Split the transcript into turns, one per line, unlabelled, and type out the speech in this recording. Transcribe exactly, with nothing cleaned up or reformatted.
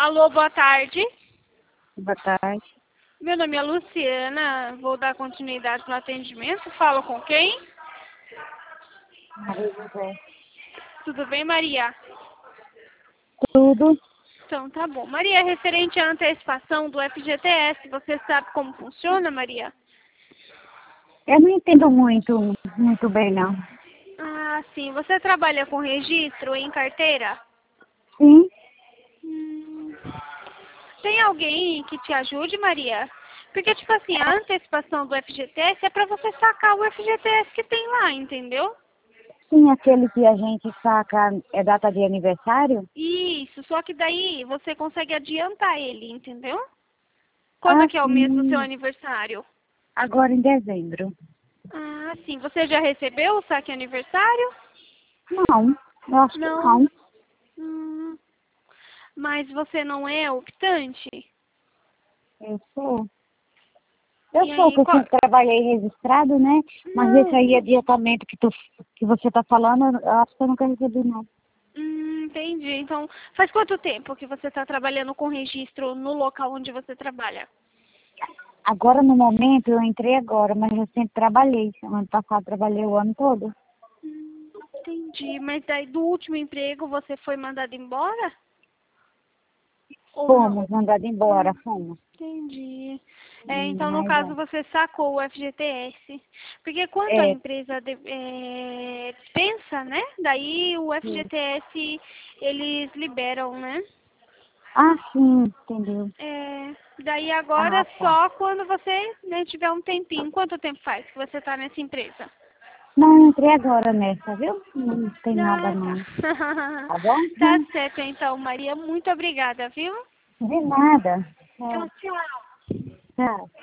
Alô, boa tarde.
Boa tarde.
Meu nome é Luciana, vou dar continuidade no atendimento. Falo com quem?
Maria José.
Tudo bem, Maria?
Tudo?
Então, tá bom. Maria, referente à antecipação do F G T S, você sabe como funciona, Maria?
Eu não entendo muito, muito bem, não.
Ah, sim. Você trabalha com registro em carteira?
Sim,
Hum, Tem alguém que te ajude, Maria? Porque, tipo assim, a antecipação do F G T S é pra você sacar o F G T S que tem lá, entendeu?
sim, aquele que a gente saca é data de aniversário?
Isso, só que daí você consegue adiantar ele, entendeu? Quando
Ah,
é que é o mês do seu
sim.
aniversário?
Agora em dezembro.
Ah, sim. Você já recebeu o saque aniversário?
Não, eu acho que
Não.
não.
Hum, mas você não é optante?
Eu sou. Eu
E
sou,
aí,
que eu
qual...
sempre trabalhei registrado, né? Mas esse
Não.
aí, adiantamento que, tu, que você tá falando, eu acho que eu nunca recebi, não.
Hum, entendi. Então, faz quanto tempo que você está trabalhando com registro no local onde você trabalha?
Agora, no momento, eu entrei agora, mas eu sempre trabalhei. Ano passado, trabalhei o ano todo.
Hum, entendi. Mas daí do último emprego você foi mandado embora? Ou não?
Fomos mandados embora,
Hum,
fomos.
entendi. É,
Hum,
então, no
Mas,
caso,
é.
você sacou o F G T S. Porque quando a
É,
empresa de- é, pensa, né? Daí o
sim.
F G T S eles liberam, né?
Ah, sim, entendeu.
É, daí
Ah,
agora
tá.
só quando você né, tiver um tempinho. Quanto tempo faz que você está nessa empresa?
Não, eu entrei agora nessa, viu? Não tem nada
Ah,
não.
tá.
Tá bom?
Tá certo, então, Maria. Muito obrigada, viu?
De nada.
Tchau,
É,
tchau.
tchau.